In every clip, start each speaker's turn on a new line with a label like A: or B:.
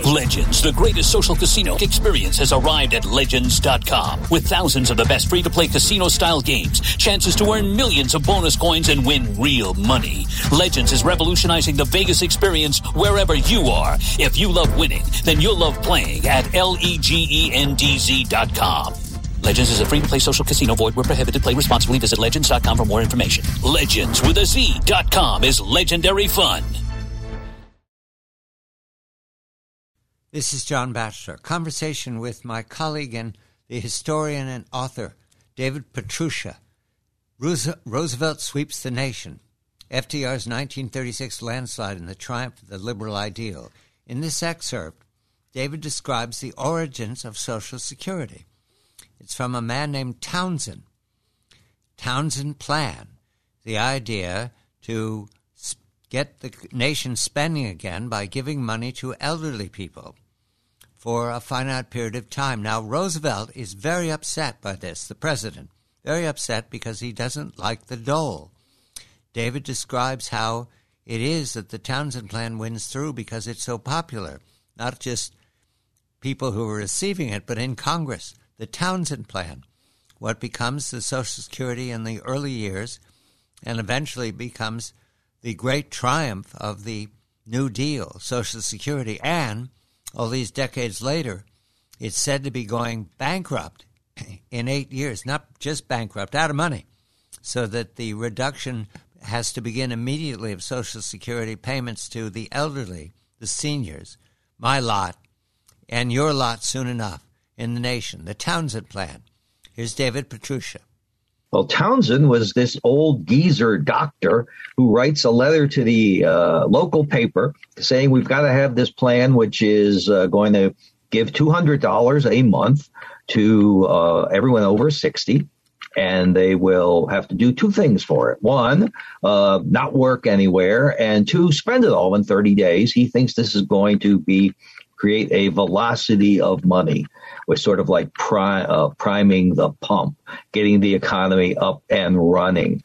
A: Legends, the greatest social casino experience, has arrived at Legends.com. With thousands of the best free-to-play casino-style games, chances to earn millions of bonus coins and win real money. Legends is revolutionizing the Vegas experience wherever you are. If you love winning, then you'll love playing at LEGENDZ.com. Legends is a free-to-play social casino. Void where prohibited. Play responsibly. Visit Legends.com for more information. Legends with a Z.com is legendary fun.
B: This is John Batchelor. Conversation with my colleague and the historian and author, David Pietrusza. Roosevelt sweeps the nation. FDR's 1936 landslide and the triumph of the liberal ideal. In this excerpt, David describes the origins of Social Security. It's from a man named Townsend. Townsend Plan, the idea to get the nation spending again by giving money to elderly people for a finite period of time. Now, Roosevelt is very upset by this, the president, very upset because he doesn't like the dole. David describes how it is that the Townsend Plan wins through because it's so popular, not just people who are receiving it, but in Congress. The Townsend Plan, what becomes the Social Security in the early years and eventually becomes the great triumph of the New Deal, Social Security, and all these decades later, it's said to be going bankrupt in 8 years, not just bankrupt, out of money, so that the reduction has to begin immediately of Social Security payments to the elderly, the seniors, my lot, and your lot soon enough in the nation, the Townsend Plan. Here's David Pietrusza.
C: Well, Townsend was this old geezer doctor who writes a letter to the local paper saying we've got to have this plan, which is going to give $200 a month to everyone over 60. And they will have to do two things for it. One, not work anywhere. And two, spend it all in 30 days. He thinks this is going to create a velocity of money, which sort of like priming the pump, getting the economy up and running.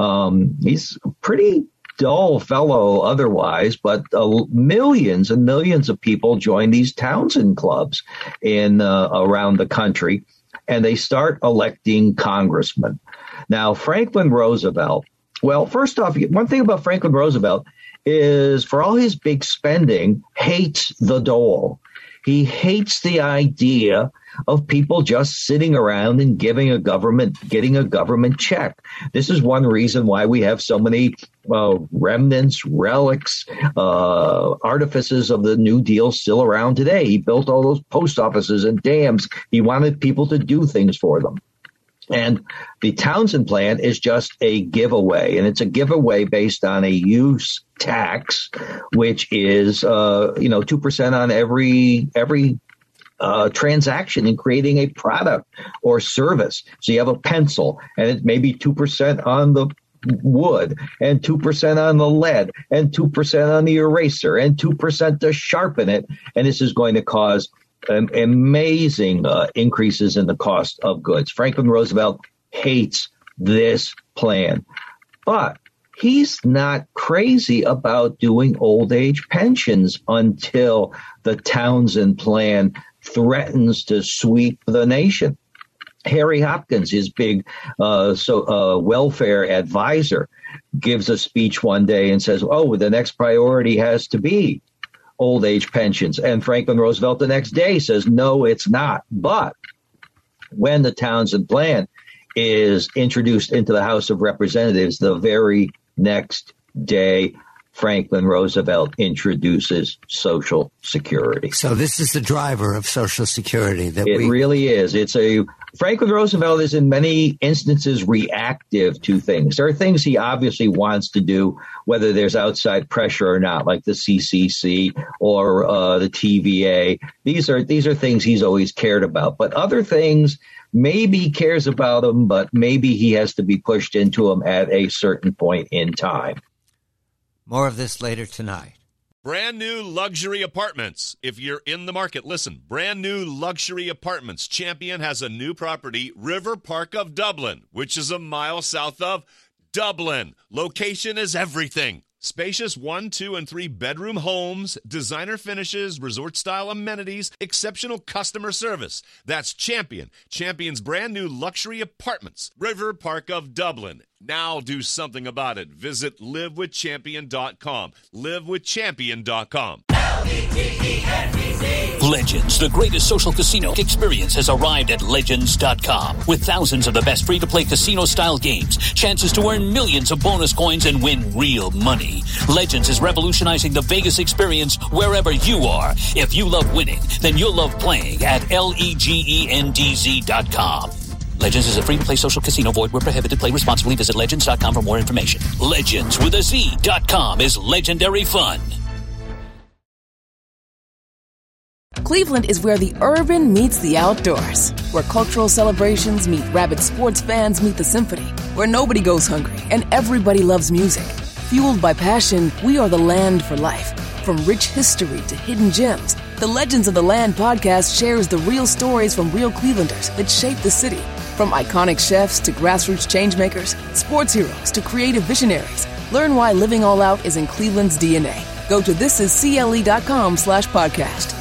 C: He's a pretty dull fellow otherwise, but millions and millions of people join these Townsend clubs in around the country, and they start electing congressmen. Now, Franklin Roosevelt, well, first off, one thing about Franklin Roosevelt is, for all his big spending, hates the dole. He hates the idea of people just sitting around and getting a government check. This is one reason why we have so many remnants, relics, artifices of the New Deal still around today. He built all those post offices and dams. He wanted people to do things for them. And the Townsend Plan is just a giveaway, and it's a giveaway based on a use tax, which is 2% on every transaction in creating a product or service. So you have a pencil, and it may be 2% on the wood, and 2% on the lead, and 2% on the eraser, and 2% to sharpen it. And this is going to cause amazing increases in the cost of goods. Franklin Roosevelt hates this plan, but he's not crazy about doing old age pensions until the Townsend Plan threatens to sweep the nation. Harry Hopkins, his big welfare advisor, gives a speech one day and says, the next priority has to be old age pensions. And Franklin Roosevelt the next day says, no, it's not. But when the Townsend Plan is introduced into the House of Representatives, the very next day, Franklin Roosevelt introduces Social Security.
B: So this is the driver of Social Security.
C: Really is. Franklin Roosevelt is in many instances reactive to things. There are things he obviously wants to do, whether there's outside pressure or not, like the CCC or the TVA. These are things he's always cared about. But other things, maybe he cares about them, but maybe he has to be pushed into them at a certain point in time.
B: More of this later tonight.
D: Brand new luxury apartments. If you're in the market, listen. Brand new luxury apartments. Champion has a new property, River Park of Dublin, which is a mile south of Dublin. Location is everything. Spacious 1, 2, and 3 bedroom homes, designer finishes, resort-style amenities, exceptional customer service. That's Champion. Champion's brand new luxury apartments. River Park of Dublin. Now do something about it. Visit livewithchampion.com. livewithchampion.com.
A: Legends, the greatest social casino experience, has arrived at Legends.com. With thousands of the best free-to-play casino-style games, chances to earn millions of bonus coins and win real money. Legends is revolutionizing the Vegas experience wherever you are. If you love winning, then you'll love playing at LEGENDZ.com. Legends is a free-to-play social casino. Void where prohibited. Play responsibly. Visit Legends.com for more information. Legends with a Z.com is legendary fun.
E: Cleveland is where the urban meets the outdoors, where cultural celebrations meet rabid sports fans meet the symphony, where nobody goes hungry and everybody loves music. Fueled by passion, we are the land for life. From rich history to hidden gems, the Legends of the Land podcast shares the real stories from real Clevelanders that shape the city. From iconic chefs to grassroots changemakers, sports heroes to creative visionaries, learn why living all out is in Cleveland's DNA. Go to thisiscle.com/podcast.